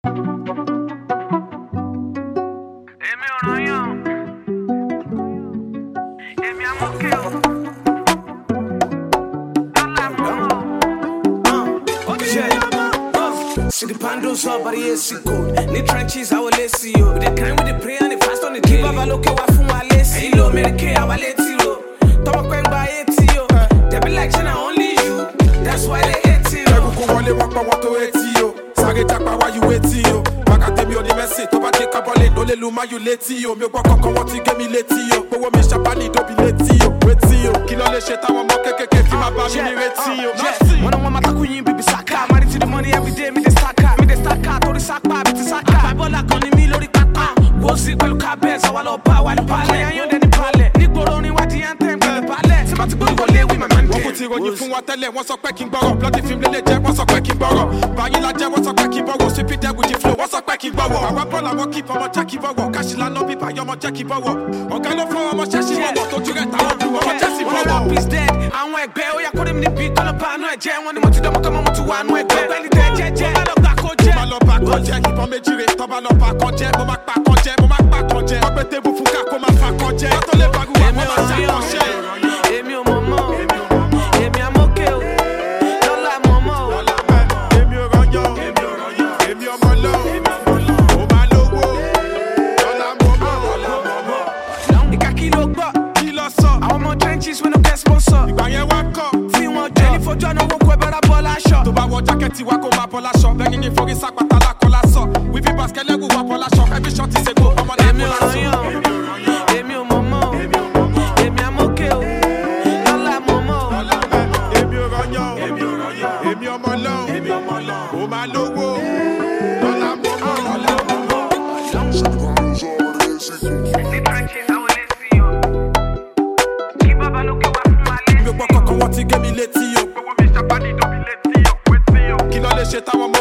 See the pandos up, but it's cold. Need trenches, I will let you. With the kind with the prayer and the fast on the day. Baba look at from my list. Ain't no Medicaid, I will let you. Talk going by it, yo. They be like, Jenna, only you. That's why they hate you. They go only walk by what to hate you. Sage Japa, why you waiting, yo? Baga tell me on the message. To take a ball, no luma, you let you. Me walk on what you get me let you. But what me Shabani, don't be let you. Wait you. Kill all the shit, I want more keke, my baby, wait you. When I'm on my queen, baby, Saka. Married to the money every day, me the Saka. Me the Saka, to the Saka, me the Saka. Bola koni mi lori pata. Wo si pẹ̀lú cabeza, wa lo pa, wa lo palẹ̀. Ayọ̀ dẹ̀ ni palẹ̀. Ní gbòòrò ni wá di anthem pẹ̀lú palẹ̀. Tí ma ti gbórí wọlé wí my man. Wọ́n kò ti ròyìn fún wa tẹ́lẹ̀, wọ́n sọ pé kí n gbọ́rọ̀. Bloody film lélẹ̀ jẹ́, wọ́n sọ pé kí n gbọ́rọ̀. Báyìí la jẹ́, wọ́n sọ pé kí n gbọ́rọ̀. Sweep it there with the flow, wọ́n sọ pé kí n gbọ́rọ̀. Àwa bọ́ọ̀lù àwọn keep ọmọ jẹ́ kí n bọ̀wọ̀. Káṣílá lọ bí báyọ̀ ọmọ jẹ́ kí n bọ̀wọ̀. Ọ̀gá ló fún ọmọ ṣẹ́ṣí bọ̀wọ̀. Tójú rẹ̀ táwọn dùn ọmọ jẹ́ sí bọ̀wọ̀. Rap is dead. Àwọn ẹgbẹ́ ó yà kó mi níbi kọ́lọ́ bá àánú ẹ̀jẹ̀. Wọ́n ní mo ti dánmọ́ kọ́mọ́ mo ti wà àánú ẹgbẹ́. Ọ̀gbẹ́ni tẹ́ jẹ́jẹ́. Má lọ gbà kó jẹ́. Má lọ bá kan jẹ́, ìbọn méjì rè. Tọ́ bá lọ bá kan jẹ́, mo máa pa kan jẹ́, mo máa pa kan jẹ́. Ọgbẹ́ tébù fún ká kó máa fa kan jẹ́. Wọ́n tó lè bá wíwá, wọ́n máa jà kan ṣẹ́. Èmi ò mọ̀ mọ́. Èmi àmókè o. Lọ́la mọ̀ mọ́ o. Èmi ò rọyọ̀. Èmi ọmọ lọ. Mo máa lówó. Lọ́la mọ̀ mọ́. Ìka kí ló gbọ́? Kí lọ sọ? Àwọn ọmọ trenches wey no get sponsor. Ìgbà yẹn wá kọ̀. Fi wọn jọ. Ẹni fojú ọ̀nà owó kó ẹ bára bọ́ láṣọ. Tó bá wọ jákẹ́ẹ̀tì wa kó máa bọ́ láṣọ. Bẹ́ẹ̀ni ní forí sápàtà lákọ́lá sọ. Wífi bàskẹ́lẹ́gù wà bọ́ láṣọ. Ẹbí ṣọ́ọ̀tì ṣe kó ọmọ náà Èmi kó ò láṣọ. rọyàn. Èmi ò mọ̀ mọ́. Èmi àmókè o. Lọ́la mọ̀ mọ́ o. Èmi ò rọyàn. Èmi ọmọ lọ. Mo máa lówó. Lọ́la mọ̀ mọ́. Mi ò gbọ́ kankan wọ́n ti gé mi létí o. Kí ló lè ṣe táwọn ọmọ